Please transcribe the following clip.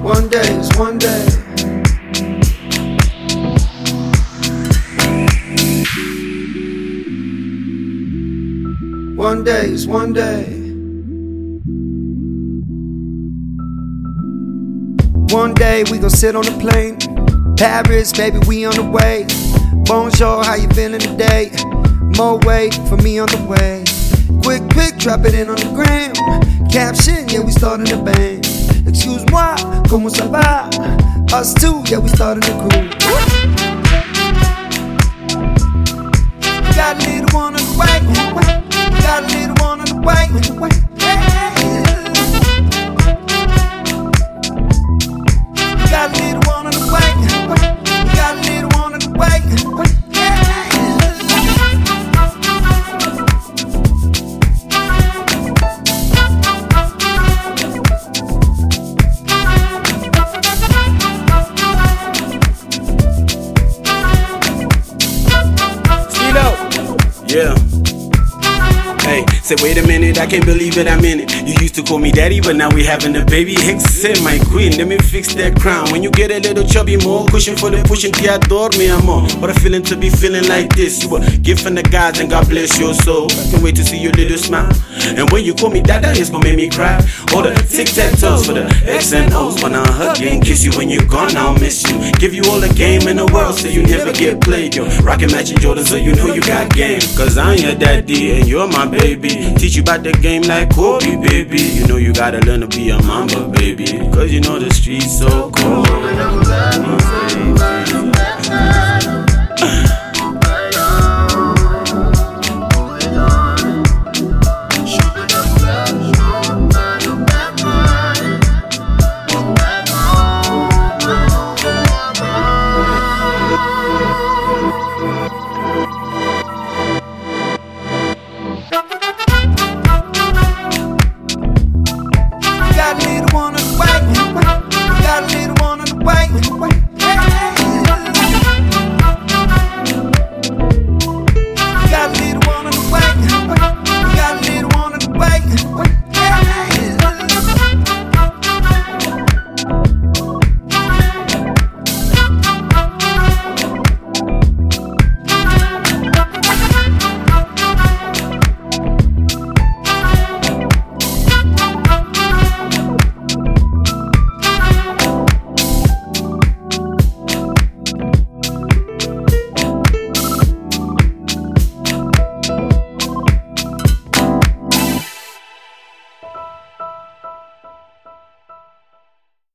One day is one day. One day is one day. One day we gon' sit on the plane. Paris, baby, we on the way. Bonjour, how you feeling today? More weight for me on the way. Quick pic, drop it in on the gram. Caption, yeah, we starting the band. Excuse-moi, comment ça va? Us two, yeah, we starting the crew. Got a little one on the way. Got a little one on the way. Got a little one on the way. Got a little one on the way. Yeah. Hey, say wait a minute, I can't believe it, I'm in it. You used to call me daddy, but now we having a baby. Say my queen, let me fix that crown. When you get a little chubby, more cushion for the pushing. Ti adore me, amor. What a feeling to be feeling like this. You a gift from the gods and God bless your soul. I can't wait to see your little smile. And when you call me dada, it's gonna make me cry. All the tic-tac-toes for the X and O's. Wanna hug you and kiss you when you're gone, I'll miss you. Give you all the game in the world so you never get played. Yo, rockin' matching Jordan so you know you got game. Cause I'm your daddy and you're my baby. Teach you about the game like Kobe, baby. You know you gotta learn to be a mamba, baby. Cause you know the streets so cold.